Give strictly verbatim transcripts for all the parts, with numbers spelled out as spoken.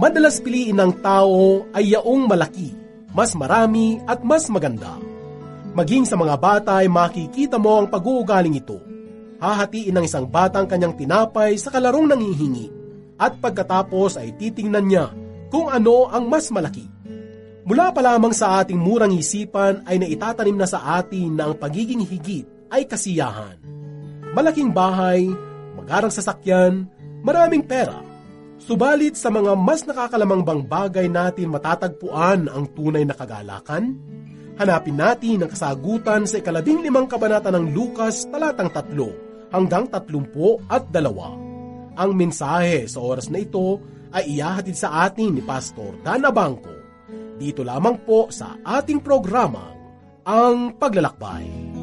Madalas piliin ng tao ay yaong malaki, mas marami at mas maganda. Maging sa mga bata ay makikita mo ang pag-uugaling ito. Hahatiin ng isang batang kanyang tinapay sa kalarong nanghihingi at pagkatapos ay titingnan niya kung ano ang mas malaki. Mula pa lamang sa ating murang isipan ay naitatanim na sa atin na ang pagiging higit ay kasiyahan. Malaking bahay, magarang sasakyan, maraming pera. Subalit sa mga mas nakakalamang bagay natin matatagpuan ang tunay na kagalakan? Hanapin natin ang kasagutan sa ikalabing limang kabanata ng Lucas talatang tatlo hanggang tatlumpu at dalawa. Ang mensahe sa oras na ito ay ihahatid sa atin ni Pastor Dan Abangco. Dito lamang po sa ating programang Ang Paglalakbay.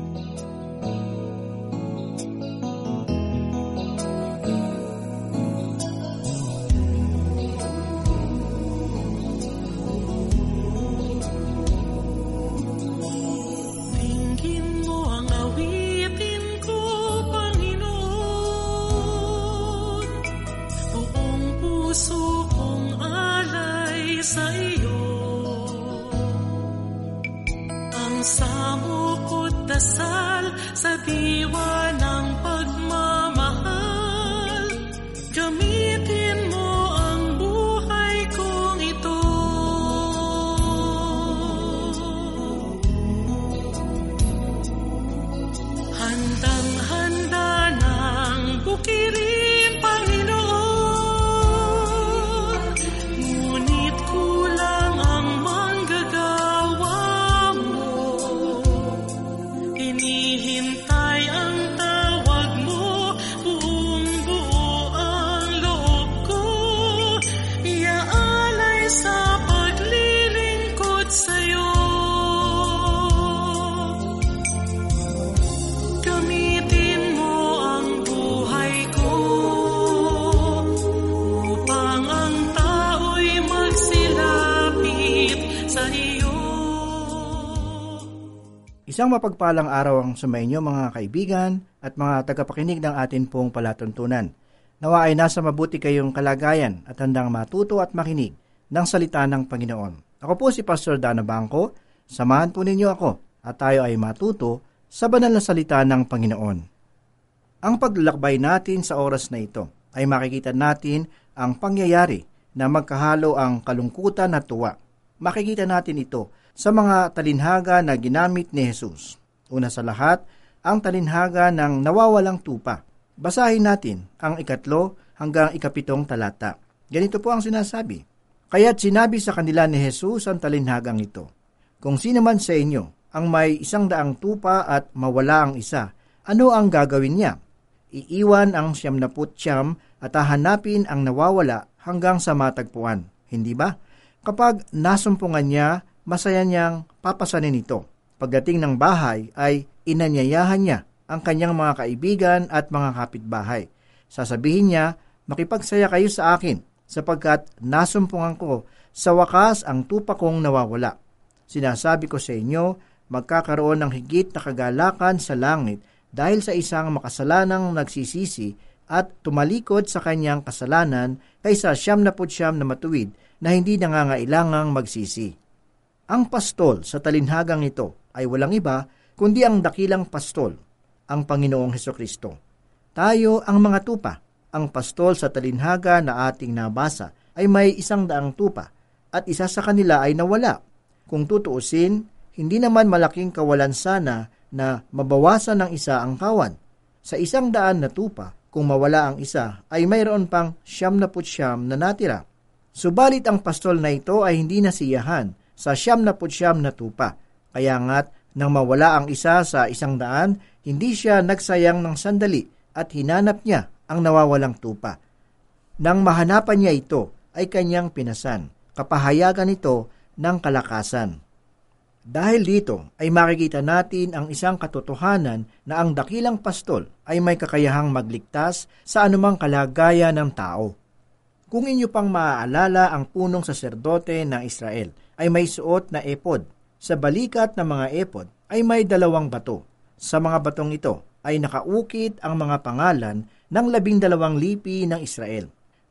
Dasal sa diwa ng pagmamahal, gamitin mo ang buhay kong ito. Handang-handa ng bukirin, Panginoon, ngunit kulang ang manggagawa mo. Hinihintay ang tawag mo, buong buo ang loob ko, iaalay sa paglilingkod sa'yo. Gamitin mo ang buhay ko, upang ang tao'y magsilapit sa iyo. Isang mapagpalang araw ang sumainyo mga kaibigan at mga tagapakinig ng atin pong palatuntunan. Nawa ay nasa mabuti kayong kalagayan at handang matuto at makinig ng salita ng Panginoon. Ako po si Pastor Dan Abangco. Samahan po ninyo ako at tayo ay matuto sa banal na salita ng Panginoon. Ang paglalakbay natin sa oras na ito ay makikita natin ang pangyayari na magkahalo ang kalungkutan at tuwa. Makikita natin ito sa mga talinhaga na ginamit ni Jesus. Una sa lahat, ang talinhaga ng nawawalang tupa. Basahin natin ang ikatlo hanggang ikapitong talata. Ganito po ang sinasabi. Kaya't sinabi sa kanila ni Jesus ang talinhagang ito, kung sino man sa inyo ang may isang daang tupa at mawala ang isa, ano ang gagawin niya? Iiwan ang siyamnaput siyam at hahanapin ang nawawala hanggang sa matagpuan. Hindi ba? Kapag nasumpungan niya, masaya niyang papasanin ito. Pagdating ng bahay ay inanyayahan niya ang kanyang mga kaibigan at mga kapitbahay. Sasabihin niya, makipagsaya kayo sa akin sapagkat nasumpungan ko sa wakas ang tupa kong nawawala. Sinasabi ko sa inyo, magkakaroon ng higit na kagalakan sa langit dahil sa isang makasalanang nagsisisi at tumalikod sa kanyang kasalanan kaysa siyamnaput siyam na matuwid na hindi nangangailangang magsisi. Ang pastol sa talinhagang ito ay walang iba kundi ang dakilang pastol, ang Panginoong Hesukristo. Tayo ang mga tupa. Ang pastol sa talinhaga na ating nabasa ay may isang daang tupa at isa sa kanila ay nawala. Kung tutuusin, hindi naman malaking kawalan sana na mabawasan ng isa ang kawan. Sa isang daan na tupa, kung mawala ang isa, ay mayroon pang siyamnaput siyam na natira. Subalit ang pastol na ito ay hindi nasiyahan sa siyamnaput siyam na tupa. Kaya nga't nang mawala ang isa sa isang daan, hindi siya nagsayang ng sandali at hinanap niya ang nawawalang tupa. Nang mahanapan niya ito, ay kanyang pinasan. Kapahayagan ito ng kalakasan. Dahil dito ay makikita natin ang isang katotohanan na ang dakilang pastol ay may kakayahang magligtas sa anumang kalagayan ng tao. Kung inyo pang maaalala, ang punong saserdote ng Israel ay may suot na epod. Sa balikat ng mga epod ay may dalawang bato. Sa mga batong ito ay nakaukit ang mga pangalan ng labing dalawang lipi ng Israel.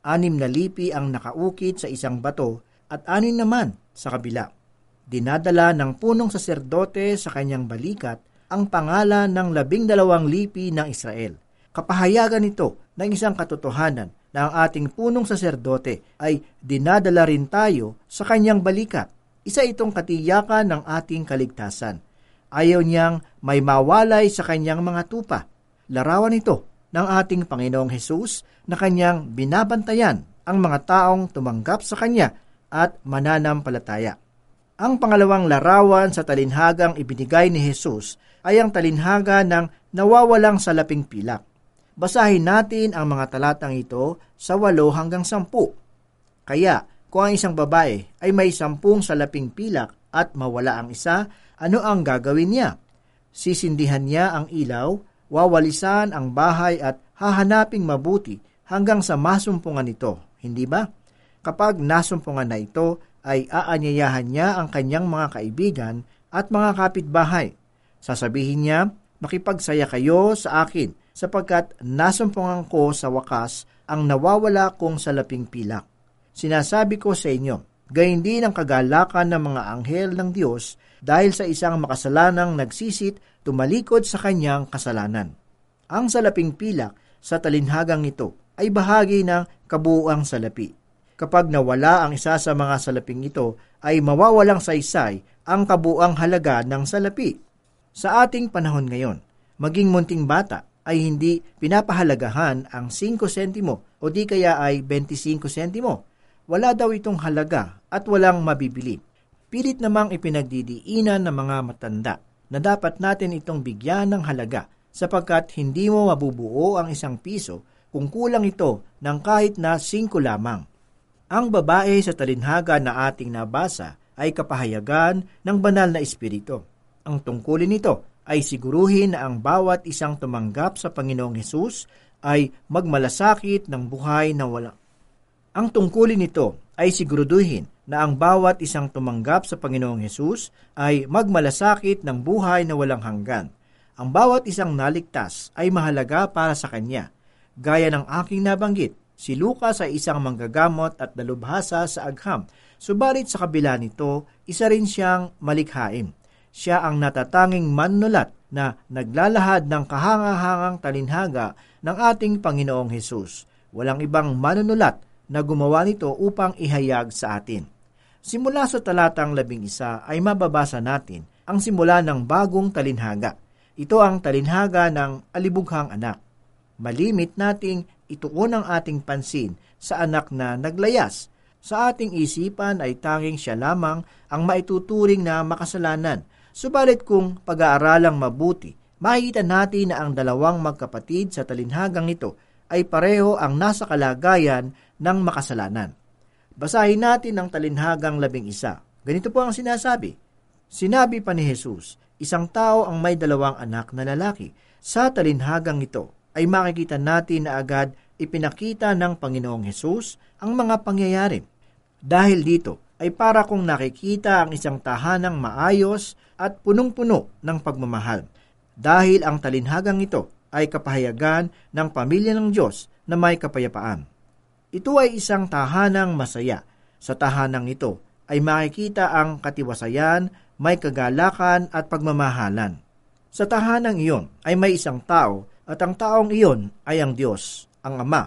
Anim na lipi ang nakaukit sa isang bato at anim naman sa kabila. Dinadala ng punong saserdote sa kanyang balikat ang pangalan ng labing dalawang lipi ng Israel. Kapahayagan ito ng isang katotohanan na ang ating punong saserdote ay dinadala rin tayo sa kanyang balikat. Isa itong katiyakan ng ating kaligtasan. Ayaw niyang may mawalay sa kanyang mga tupa. Larawan ito ng ating Panginoong Hesus na kanyang binabantayan ang mga taong tumanggap sa kanya at mananampalataya. Ang pangalawang larawan sa talinhagang ibinigay ni Hesus ay ang talinhaga ng nawawalang salaping pilak. Basahin natin ang mga talatang ito sa walo hanggang sampu. Kaya, kung ang isang babae ay may sampung salaping pilak at mawala ang isa, ano ang gagawin niya? Sisindihan niya ang ilaw, wawalisan ang bahay at hahanaping mabuti hanggang sa masumpungan ito, hindi ba? Kapag nasumpungan na ito, ay aanyayahan niya ang kanyang mga kaibigan at mga kapitbahay. Sasabihin niya, makipagsaya kayo sa akin sapagkat nasumpungan ko sa wakas ang nawawala kong salaping pilak. Sinasabi ko sa inyo, gayon din ang kagalakan ng mga anghel ng Diyos dahil sa isang makasalanang nagsisit tumalikod sa kanyang kasalanan. Ang salaping pilak sa talinhagang ito ay bahagi ng kabuuang salapi. Kapag nawala ang isa sa mga salaping ito, ay mawawalang saysay ang kabuuang halaga ng salapi. Sa ating panahon ngayon, maging munting bata ay hindi pinapahalagahan ang five sentimo o di kaya ay twenty-five sentimo. Wala daw itong halaga at walang mabibili. Pilit namang ipinagdidiinan ng mga matanda na dapat natin itong bigyan ng halaga sapagkat hindi mo mabubuo ang isang piso kung kulang ito ng kahit na singko lamang. Ang babae sa talinhaga na ating nabasa ay kapahayagan ng banal na espiritu. Ang tungkulin nito ay siguruhin na ang bawat isang tumanggap sa Panginoong Hesus ay magmalasakit ng buhay na wala. Ang tungkulin nito ay siguraduhin na ang bawat isang tumanggap sa Panginoong Hesus ay magmalasakit ng buhay na walang hanggan. Ang bawat isang naligtas ay mahalaga para sa kanya. Gaya ng aking nabanggit, si Lucas ay isang manggagamot at dalubhasa sa agham, subalit sa kabila nito, isa rin siyang malikhain. Siya ang natatanging mannulat na naglalahad ng kahangahangang talinhaga ng ating Panginoong Hesus. Walang ibang manunulat na gumawa nito upang ihayag sa atin. Simula sa talatang labing isa ay mababasa natin ang simula ng bagong talinhaga. Ito ang talinhaga ng alibughang anak. Malimit nating ituon ang ating pansin sa anak na naglayas. Sa ating isipan ay tanging siya lamang ang maituturing na makasalanan. Subalit kung pag-aaralang mabuti, makikita natin na ang dalawang magkapatid sa talinhagang ito ay pareho ang nasa kalagayan ng makasalanan. Basahin natin ang talinhagang labing isa. Ganito po ang sinasabi. Sinabi pa ni Jesus, isang tao ang may dalawang anak na lalaki. Sa talinhagang ito ay makikita natin na agad ipinakita ng Panginoong Hesus ang mga pangyayari. Dahil dito ay para kung nakikita ang isang tahanang maayos at punong-puno ng pagmamahal. Dahil ang talinhagang ito ay kapahayagan ng pamilya ng Diyos na may kapayapaan. Ito ay isang tahanang masaya. Sa tahanang ito ay makikita ang katiwasayan, may kagalakan at pagmamahalan. Sa tahanang iyon ay may isang tao at ang taong iyon ay ang Diyos, ang Ama.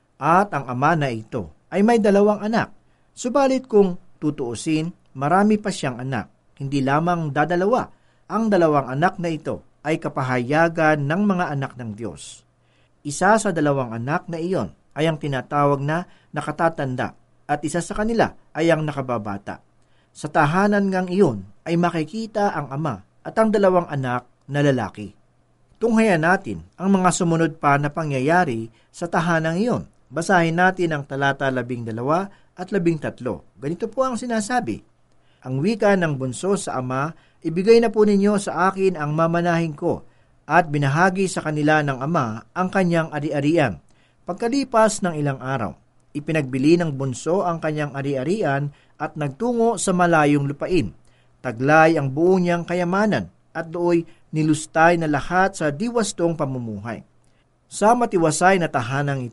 At ang Ama na ito ay may dalawang anak. Subalit kung tutuusin, marami pa siyang anak. Hindi lamang dadalawa. Ang dalawang anak na ito ay kapahayagan ng mga anak ng Diyos. Isa sa dalawang anak na iyon ay ang tinatawag na nakatatanda at isa sa kanila ay ang nakababata. Sa tahanan ngang iyon ay makikita ang ama at ang dalawang anak na lalaki. Tunghayan natin ang mga sumunod pa na pangyayari sa tahanang iyon. Basahin natin ang talata labing dalawa at labing tatlo. Ganito po ang sinasabi. Ang wika ng bunso sa ama, ibigay na po ninyo sa akin ang mamanahin ko, at binahagi sa kanila ng ama ang kanyang ari-arian. Pagkalipas ng ilang araw, ipinagbili ng bunso ang kanyang ari-arian at nagtungo sa malayong lupain. Taglay ang buo niyang kayamanan at dooy nilustay na lahat sa diwastong pamumuhay. Sa matiwasay na tahanang ito,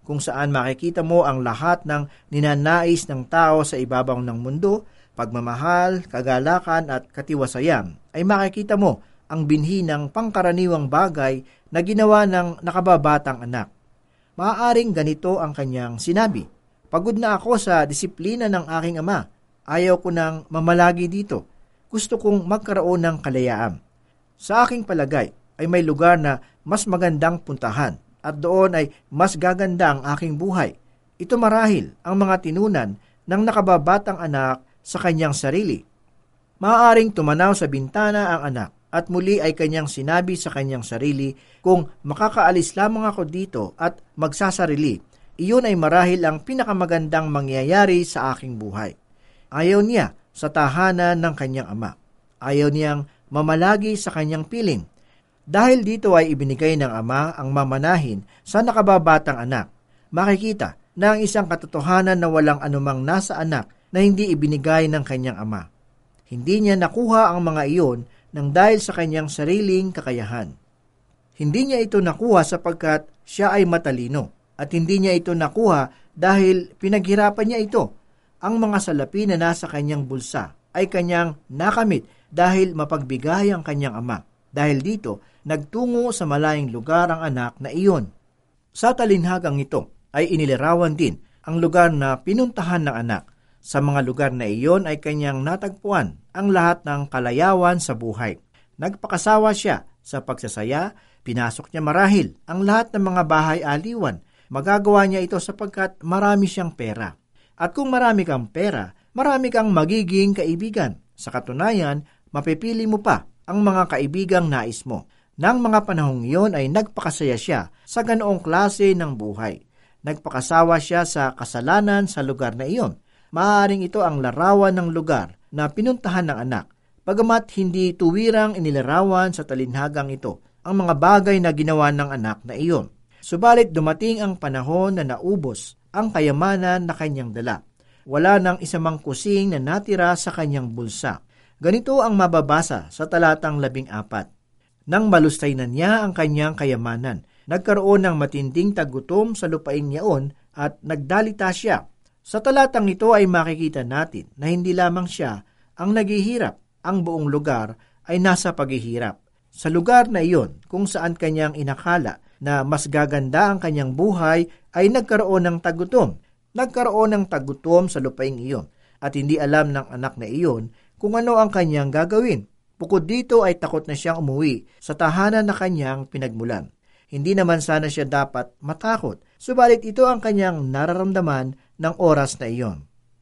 kung saan makikita mo ang lahat ng ninanais ng tao sa ibabaw ng mundo, pagmamahal, kagalakan at katiwasayan, ay makikita mo ang binhi ng pangkaraniwang bagay na ginawa ng nakababatang anak. Maaaring ganito ang kanyang sinabi, "Pagod na ako sa disiplina ng aking ama. Ayaw ko nang mamalagi dito. Gusto kong magkaroon ng kalayaan. Sa aking palagay ay may lugar na mas magandang puntahan at doon ay mas gaganda ang aking buhay." Ito marahil ang mga tinunan ng nakababatang anak sa kanyang sarili. Maaaring tumanaw sa bintana ang anak at muli ay kanyang sinabi sa kanyang sarili, "Kung makakaalis lamang ako dito at magsasarili, iyon ay marahil ang pinakamagandang mangyayari sa aking buhay." Ayaw niya sa tahanan ng kanyang ama. Ayaw niyang mamalagi sa kanyang piling. Dahil dito ay ibinigay ng ama ang mamanahin sa nakababatang anak. Makikita na ang isang katotohanan na walang anumang nasa anak na hindi ibinigay ng kanyang ama. Hindi niya nakuha ang mga iyon nang dahil sa kanyang sariling kakayahan. Hindi niya ito nakuha sapagkat siya ay matalino, at hindi niya ito nakuha dahil pinaghirapan niya ito. Ang mga salapi na nasa kanyang bulsa ay kanyang nakamit dahil mapagbigay ang kanyang ama. Dahil dito, nagtungo sa malayong lugar ang anak na iyon. Sa talinhagang ito ay inilarawan din ang lugar na pinuntahan ng anak. Sa mga lugar na iyon ay kanyang natagpuan ang lahat ng kalayawan sa buhay. Nagpakasawa siya sa pagsasaya, pinasok niya marahil ang lahat ng mga bahay aliwan. Magagawa niya ito sapagkat marami siyang pera. At kung marami kang pera, marami kang magiging kaibigan. Sa katunayan, mapipili mo pa ang mga kaibigang nais mo. Nang mga panahong iyon ay nagpakasaya siya sa ganoong klase ng buhay. Nagpakasawa siya sa kasalanan sa lugar na iyon. Maaaring ito ang larawan ng lugar na pinuntahan ng anak, bagamat hindi tuwirang inilarawan sa talinhagang ito ang mga bagay na ginawa ng anak na iyon. Subalit dumating ang panahon na naubos ang kayamanan na kanyang dala. Wala nang isamang kusing na natira sa kanyang bulsa. Ganito ang mababasa sa talatang labing apat. Nang malustay na niya ang kanyang kayamanan, nagkaroon ng matinding tagutom sa lupaing niyaon at nagdalita siya. Sa talatang ito ay makikita natin na hindi lamang siya ang naghihirap, ang buong lugar ay nasa paghihirap. Sa lugar na iyon, kung saan kanyang inakala na mas gaganda ang kanyang buhay, ay nagkaroon ng tagutom. Nagkaroon ng tagutom sa lupaing iyon at hindi alam ng anak na iyon kung ano ang kanyang gagawin. Bukod dito ay takot na siyang umuwi sa tahanan na kanyang pinagmulan. Hindi naman sana siya dapat matakot, subalit ito ang kanyang nararamdaman ng oras na iyon.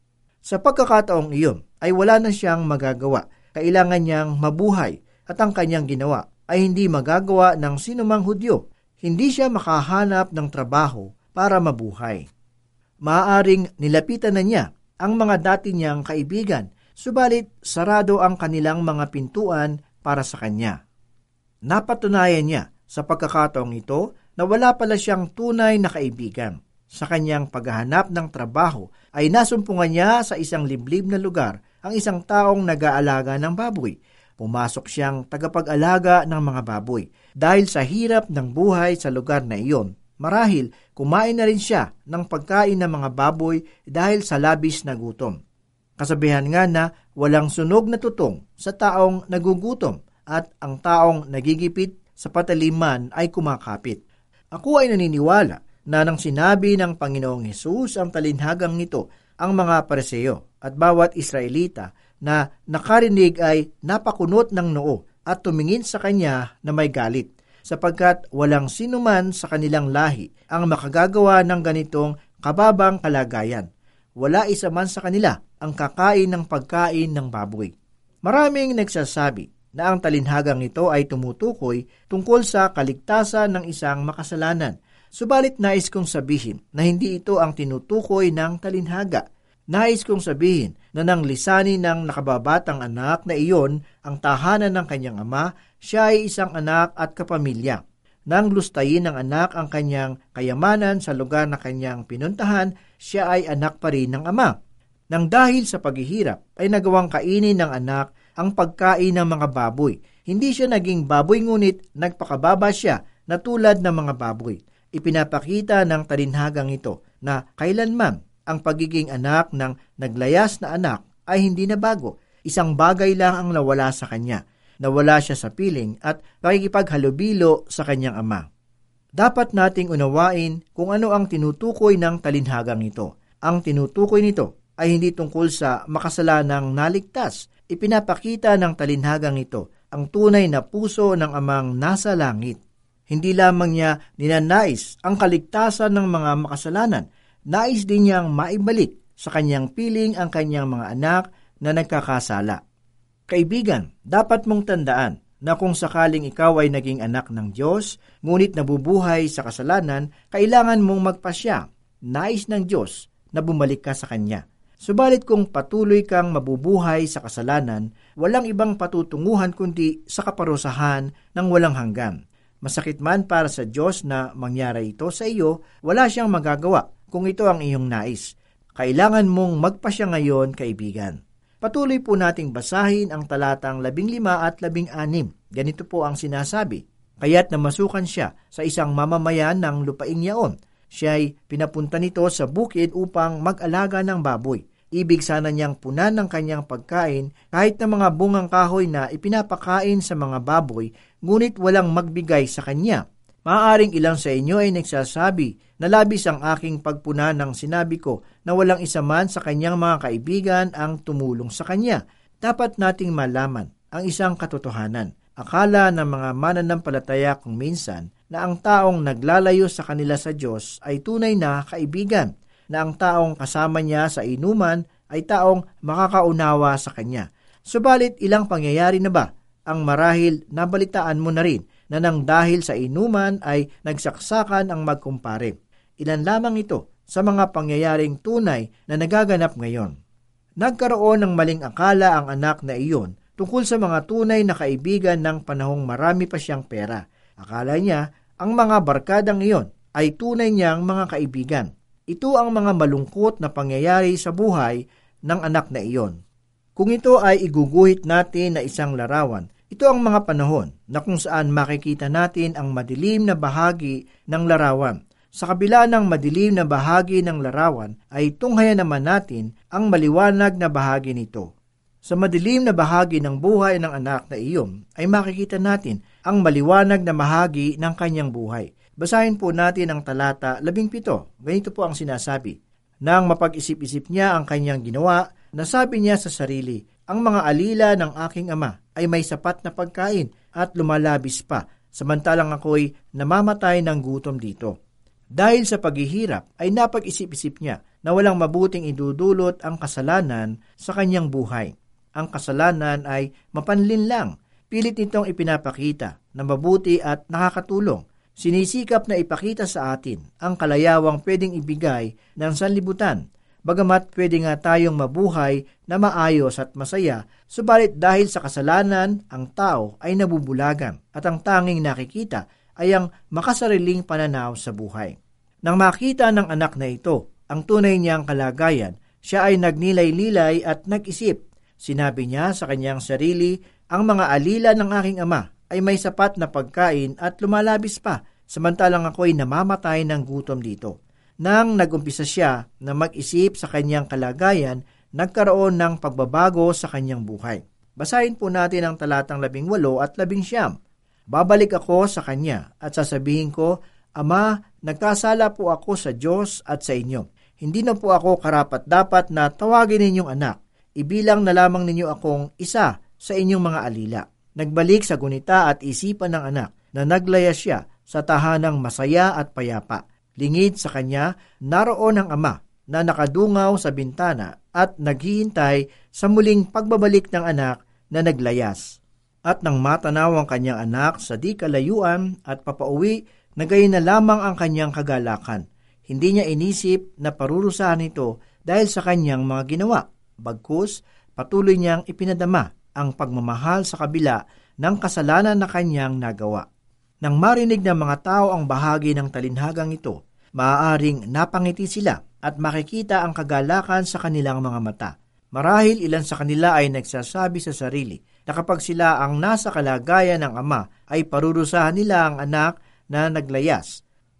Sa pagkakataong iyon ay wala na siyang magagawa. Kailangan niyang mabuhay at ang kanyang ginawa ay hindi magagawa ng sinumang Hudyo. Hindi siya makahanap ng trabaho para mabuhay. Maaaring nilapitan na niya ang mga dati niyang kaibigan, subalit sarado ang kanilang mga pintuan para sa kanya. Napatunayan niya sa pagkakataong ito na wala pala siyang tunay na kaibigan. Sa kanyang paghahanap ng trabaho ay nasumpungan niya sa isang liblib na lugar ang isang taong nag-aalaga ng baboy. Pumasok siyang tagapag-alaga ng mga baboy. Dahil sa hirap ng buhay sa lugar na iyon, marahil kumain na rin siya ng pagkain ng mga baboy dahil sa labis na gutom. Kasabihan nga na walang sunog na tutong sa taong nagugutom at ang taong nagigipit sa pataliman ay kumakapit. Ako ay naniniwala na nang sinabi ng Panginoong Hesus ang talinhagang nito, ang mga Pariseo at bawat Israelita na nakarinig ay napakunot ng noo at tumingin sa kanya na may galit, sapagkat walang sinuman sa kanilang lahi ang makagagawa ng ganitong kababang kalagayan. Wala isa man sa kanila ang kakain ng pagkain ng baboy. Maraming nagsasabi na ang talinhagang ito ay tumutukoy tungkol sa kaligtasan ng isang makasalanan. Subalit nais kong sabihin na hindi ito ang tinutukoy ng talinhaga. Nais kong sabihin na nang lisanin ng nakababatang anak na iyon ang tahanan ng kanyang ama, siya ay isang anak at kapamilya. Nang lustayin ng anak ang kanyang kayamanan sa lugar na kanyang pinuntahan, siya ay anak pa rin ng ama. Nang dahil sa paghihirap ay nagawang kainin ng anak ang pagkain ng mga baboy. Hindi siya naging baboy ngunit nagpakababa siya na tulad ng mga baboy. Ipinapakita ng talinhagang ito na kailanman ang pagiging anak ng naglayas na anak ay hindi na bago. Isang bagay lang ang nawala sa kanya. Nawala siya sa piling at pakikipaghalubilo sa kanyang ama. Dapat nating unawain kung ano ang tinutukoy ng talinhagang ito. Ang tinutukoy nito ay hindi tungkol sa makasalanang naligtas. Ipinapakita ng talinhagang ito ang tunay na puso ng amang nasa langit. Hindi lamang niya ninanais ang kaligtasan ng mga makasalanan, nais din niyang maibalik sa kanyang piling ang kanyang mga anak na nagkakasala. Kaibigan, dapat mong tandaan na kung sakaling ikaw ay naging anak ng Diyos, ngunit nabubuhay sa kasalanan, kailangan mong magpasya. Nais ng Diyos na bumalik ka sa Kanya. Subalit kung patuloy kang mabubuhay sa kasalanan, walang ibang patutunguhan kundi sa kaparusahan ng walang hanggan. Masakit man para sa Diyos na mangyari ito sa iyo, wala siyang magagawa kung ito ang iyong nais. Kailangan mong magpasya ngayon, kaibigan. Patuloy po nating basahin ang talatang labing lima at labing anim. Ganito po ang sinasabi. Kaya't namasukan siya sa isang mamamayan ng lupaing yaon. Siya'y pinapunta nito sa bukid upang mag-alaga ng baboy. Ibig sana niyang punan ng kanyang pagkain kahit na mga bungang kahoy na ipinapakain sa mga baboy, ngunit walang magbigay sa kanya. Maaaring ilang sa inyo ay nagsasabi na labis ang aking pagpuna ng sinabi ko na walang isa man sa kanyang mga kaibigan ang tumulong sa kanya. Dapat nating malaman ang isang katotohanan. Akala ng mga mananampalataya kung minsan na ang taong naglalayo sa kanila sa Diyos ay tunay na kaibigan, na ang taong kasama niya sa inuman ay taong makakaunawa sa kanya. Subalit ilang pangyayari na ba ang marahil nabalitaan mo na rin na nang dahil sa inuman ay nagsaksakan ang magkumpare? Ilan lamang ito sa mga pangyayaring tunay na nagaganap ngayon. Nagkaroon ng maling akala ang anak na iyon tungkol sa mga tunay na kaibigan ng panahong marami pa siyang pera. Akala niya ang mga barkadang iyon ay tunay niyang mga kaibigan. Ito ang mga malungkot na pangyayari sa buhay ng anak na iyon. Kung ito ay iguguhit natin na isang larawan, ito ang mga panahon na kung saan makikita natin ang madilim na bahagi ng larawan. Sa kabila ng madilim na bahagi ng larawan ay tunghayan naman natin ang maliwanag na bahagi nito. Sa madilim na bahagi ng buhay ng anak na iyon ay makikita natin ang maliwanag na bahagi ng kanyang buhay. Basahin po natin ang talata labing pito. Ganito po ang sinasabi. Nang mapag-isip-isip niya ang kanyang ginawa, nasabi niya sa sarili, ang mga alila ng aking ama ay may sapat na pagkain at lumalabis pa, samantalang ako'y namamatay ng gutom dito. Dahil sa paghihirap ay napag-isip-isip niya na walang mabuting idudulot ang kasalanan sa kanyang buhay. Ang kasalanan ay mapanlin lang. Pilit nitong ipinapakita na mabuti at nakakatulong. Sinisikap na ipakita sa atin ang kalayawang pwedeng ibigay ng sanlibutan. Bagamat pwede nga tayong mabuhay na maayos at masaya, subalit dahil sa kasalanan, ang tao ay nabubulagan at ang tanging nakikita ay ang makasariling pananaw sa buhay. Nang makita ng anak na ito ang tunay niyang kalagayan, siya ay nagnilay-lilay at nag-isip. Sinabi niya sa kanyang sarili, ang mga alila ng aking ama ay may sapat na pagkain at lumalabis pa, samantalang ako'y namamatay ng gutom dito. Nang nagumpisa siya na mag-isip sa kanyang kalagayan, nagkaroon ng pagbabago sa kanyang buhay. Basahin po natin ang talatang labing walo at labing siyam. Babalik ako sa kanya at sasabihin ko, Ama, nagkasala po ako sa Diyos at sa inyo. Hindi na po ako karapat-dapat na tawagin ninyong anak. Ibilang na lamang ninyo akong isa sa inyong mga alila. Nagbalik sa gunita at isipan ng anak na naglaya siya sa tahanang masaya at payapa. Lingid sa kanya, naroon ang ama na nakadungaw sa bintana at naghihintay sa muling pagbabalik ng anak na naglayas. At nang matanaw ang kanyang anak sa di kalayuan at papauwi, nagayon na lamang ang kanyang kagalakan. Hindi niya inisip na parurusahan ito dahil sa kanyang mga ginawa. Bagkus, patuloy niyang ipinadama ang pagmamahal sa kabila ng kasalanan na kanyang nagawa. Nang marinig ng mga tao ang bahagi ng talinhagang ito, maaaring napangiti sila at makikita ang kagalakan sa kanilang mga mata. Marahil ilan sa kanila ay nagsasabi sa sarili na kapag sila ang nasa kalagayan ng ama ay parurusahan nila ang anak na naglayas.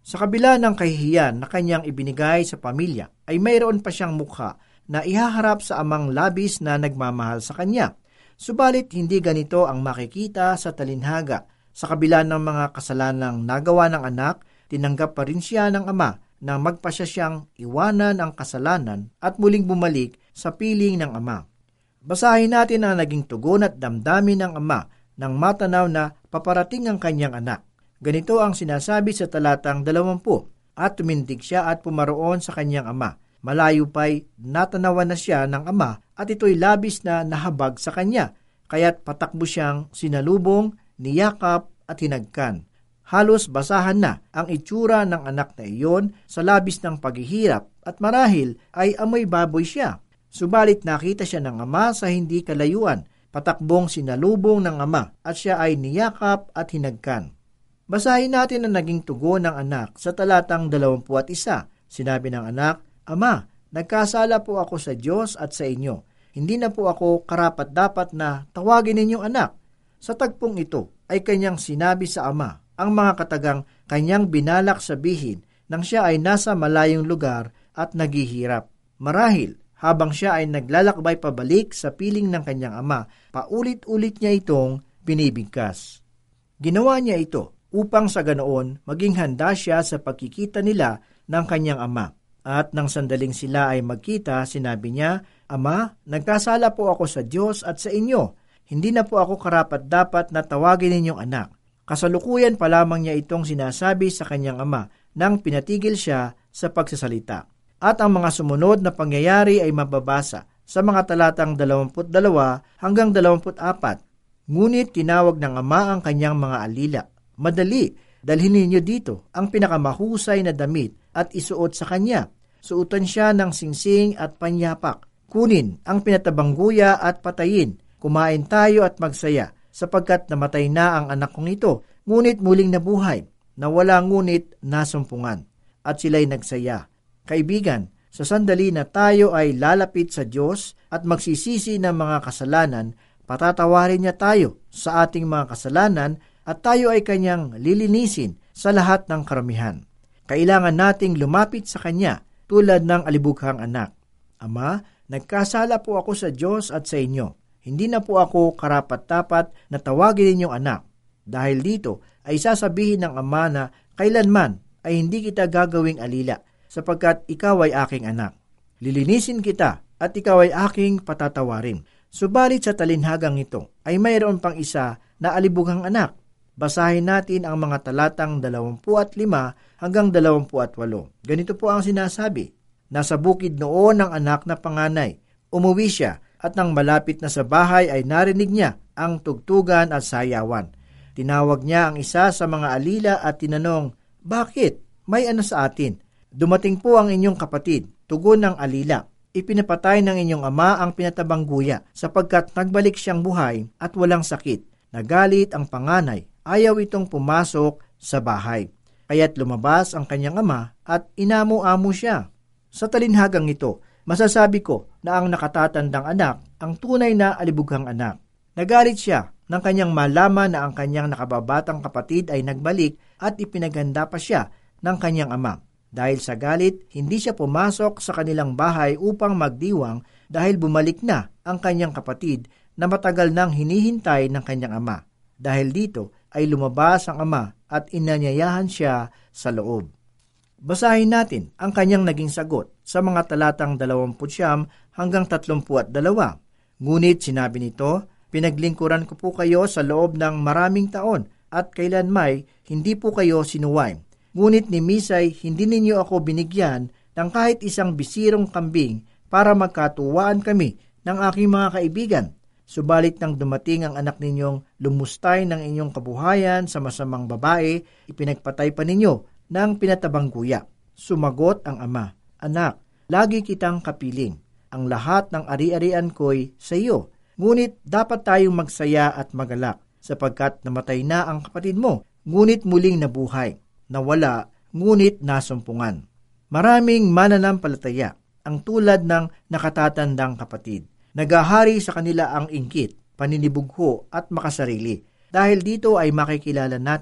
Sa kabila ng kahihiyan na kanyang ibinigay sa pamilya, ay mayroon pa siyang mukha na ihaharap sa amang labis na nagmamahal sa kanya. Subalit hindi ganito ang makikita sa talinhaga. Sa kabila ng mga kasalanang nagawa ng anak, tinanggap pa rin siya ng ama na magpasya siyang iwanan ang kasalanan at muling bumalik sa piling ng ama. Basahin natin ang naging tugon at damdamin ng ama nang matanaw na paparating ang kanyang anak. Ganito ang sinasabi sa talatang dalawampu, at tumindig siya at pumaroon sa kanyang ama. Malayo pa'y natanawan na siya ng ama at ito'y labis na nahabag sa kanya, kaya't patakbo siyang sinalubong, niyakap at hinagkan. Halos basahan na ang itsura ng anak na iyon sa labis ng paghihirap at marahil ay amoy baboy siya. Subalit nakita siya ng ama sa hindi kalayuan, patakbong sinalubong ng ama at siya ay niyakap at hinagkan. Basahin natin ang naging tugon ng anak sa talatang dalawampu at isa. Sinabi ng anak, Ama, nagkasala po ako sa Diyos at sa inyo. Hindi na po ako karapat-dapat na tawagin ninyong anak. Sa tagpong ito ay kanyang sinabi sa ama ang mga katagang kanyang binalak sabihin nang siya ay nasa malayong lugar at naghihirap. Marahil, habang siya ay naglalakbay pabalik sa piling ng kanyang ama, paulit-ulit niya itong binibigkas. Ginawa niya ito upang sa ganoon maging handa siya sa pagkikita nila ng kanyang ama. At nang sandaling sila ay magkita, sinabi niya, Ama, nagkasala po ako sa Diyos at sa inyo. Hindi na po ako karapat-dapat na tawagin ninyong anak. Kasalukuyan pa lamang niya itong sinasabi sa kanyang ama nang pinatigil siya sa pagsasalita. At ang mga sumunod na pangyayari ay mababasa sa mga talatang dalawampu't dalawa hanggang dalawampu't apat. Ngunit tinawag ng ama ang kanyang mga alila. Madali, dalhin ninyo dito ang pinakamahusay na damit at isuot sa kanya. Suotan siya ng singsing at panyapak. Kunin ang pinatabangguya at patayin. Kumain tayo at magsaya, sapagkat namatay na ang anak kong ito, ngunit muling nabuhay, na wala ngunit nasumpungan. At sila'y nagsaya. Kaibigan, sa sandali na tayo ay lalapit sa Diyos at magsisisi ng mga kasalanan, patatawarin niya tayo sa ating mga kasalanan at tayo ay kanyang lilinisin sa lahat ng karamihan. Kailangan nating lumapit sa kanya tulad ng alibughang anak. Ama, nagkasala po ako sa Diyos at sa inyo. Hindi na po ako karapat-dapat na tawagin ninyong anak. Dahil dito ay sasabihin ng ama na kailanman ay hindi kita gagawing alila, sapagkat ikaw ay aking anak. Lilinisin kita at ikaw ay aking patatawarin. Subalit sa talinhagang ito ay mayroon pang isa na alibughang anak. Basahin natin ang mga talatang dalawampu at lima hanggang dalawampu at walo. Ganito po ang sinasabi. Nasa bukid noon ang anak na panganay. Umuwi siya at nang malapit na sa bahay ay narinig niya ang tugtugan at sayawan. Tinawag niya ang isa sa mga alila at tinanong, Bakit? May ano sa atin? Dumating po ang inyong kapatid, tugon ng alila. Ipinapatay ng inyong ama ang pinatabangguya sapagkat nagbalik siyang buhay at walang sakit. Nagalit ang panganay, ayaw itong pumasok sa bahay. Kaya't lumabas ang kanyang ama at inamo-amo siya. Sa talinhagang ito, masasabi ko na ang nakatatandang anak ang tunay na alibughang anak. Nagalit siya nang kanyang malaman na ang kanyang nakababatang kapatid ay nagbalik at ipinaganda pa siya ng kanyang ama. Dahil sa galit, hindi siya pumasok sa kanilang bahay upang magdiwang dahil bumalik na ang kanyang kapatid na matagal nang hinihintay ng kanyang ama. Dahil dito ay lumabas ang ama at inanyayahan siya sa loob. Basahin natin ang kanyang naging sagot sa mga talatang dalawamput siyam hanggang tatlumpu at dalawa. Ngunit sinabi nito, Pinaglingkuran ko po kayo sa loob ng maraming taon at kailanmay hindi po kayo sinuway. Ngunit ni Misay, hindi ninyo ako binigyan ng kahit isang bisirong kambing para magkatuwaan kami ng aking mga kaibigan. Subalit nang dumating ang anak ninyong lumustay ng inyong kabuhayan sa masamang babae, ipinagpatay pa ninyo ng pinatabangguya. Sumagot ang ama, Anak, lagi kitang kapiling. Ang lahat ng ari-arian ko'y sa iyo. Ngunit dapat tayong magsaya at magalak, sapagkat namatay na ang kapatid mo, ngunit muling nabuhay. Nawala, ngunit nasumpungan. Maraming mananampalataya ang tulad ng nakatatandang kapatid. Nagahari sa kanila ang inggit, paninibugho at makasarili. Dahil dito ay makikilala natin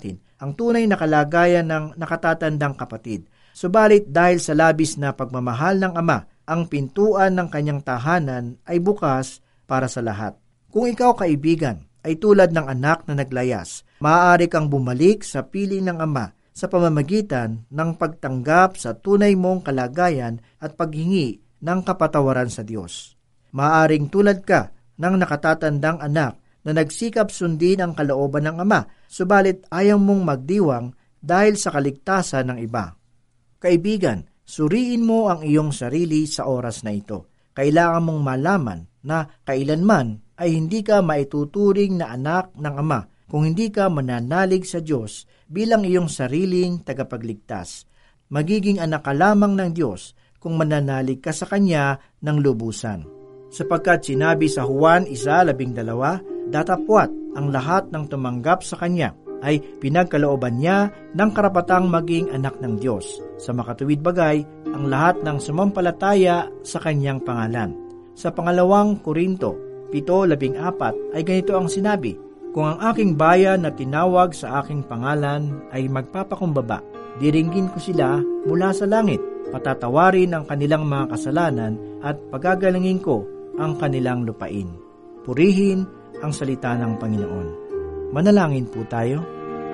ang tunay na kalagayan ng nakatatandang kapatid. Subalit dahil sa labis na pagmamahal ng Ama, ang pintuan ng kanyang tahanan ay bukas para sa lahat. Kung ikaw, kaibigan, ay tulad ng anak na naglayas, maaari kang bumalik sa piling ng Ama sa pamamagitan ng pagtanggap sa tunay mong kalagayan at paghingi ng kapatawaran sa Diyos. Maaring tulad ka ng nakatatandang anak na nagsikap sundin ang kalooban ng Ama, subalit ayaw mong magdiwang dahil sa kaligtasan ng iba. Kaibigan, suriin mo ang iyong sarili sa oras na ito. Kailangan mong malaman na kailanman ay hindi ka maituturing na anak ng Ama kung hindi ka mananalig sa Diyos bilang iyong sariling tagapagligtas. Magiging anak ka lamang ng Diyos kung mananalig ka sa Kanya ng lubusan. Sapagkat sinabi sa Juan one twelve, datapwat ang lahat ng tumanggap sa Kanya ay pinagkalooban niya ng karapatang maging anak ng Diyos. Sa makatuwid bagay, ang lahat ng sumampalataya sa Kanyang pangalan. Sa pangalawang Korinto seven fourteen ay ganito ang sinabi, kung ang aking bayan na tinawag sa aking pangalan ay magpapakumbaba, diringgin ko sila mula sa langit, patatawarin ang kanilang mga kasalanan at pagagalingin ko ang kanilang lupain. Purihin ang salita ng Panginoon. Manalangin po tayo.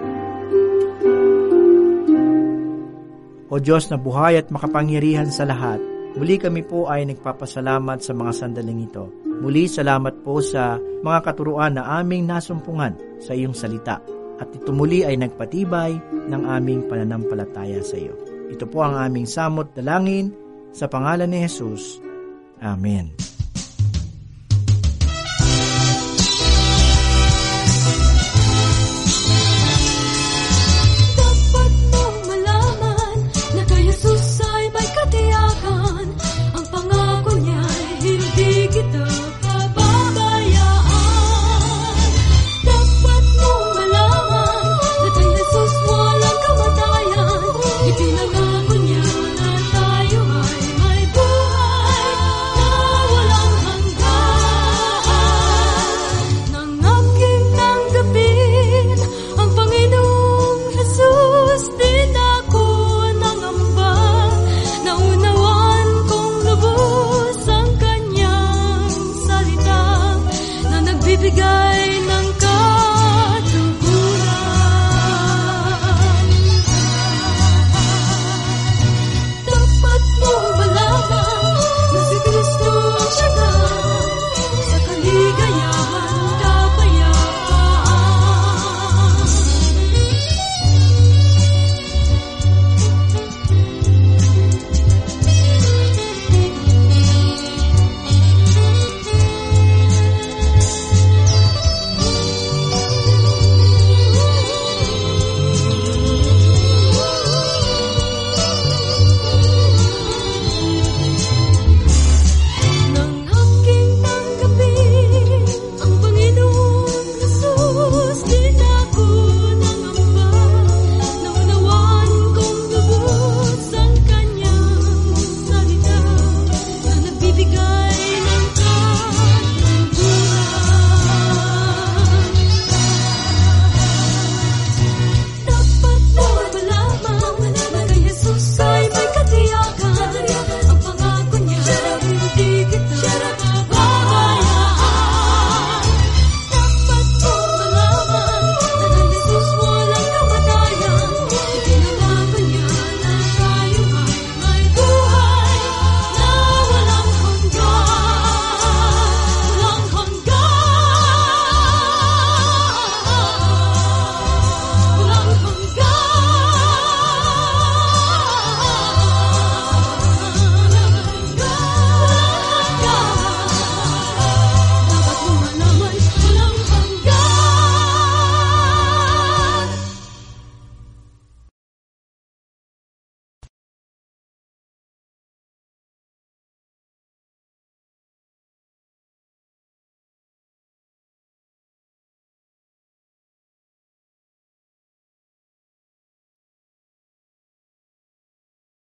O Diyos na buhay at makapangyarihan sa lahat, muli kami po ay nagpapasalamat sa mga sandaling ito. Muli salamat po sa mga katuruan na aming nasumpungan sa iyong salita at ito muli ay nagpatibay ng aming pananampalataya sa iyo. Ito po ang aming samot dalangin sa pangalan ni Jesus. Amen.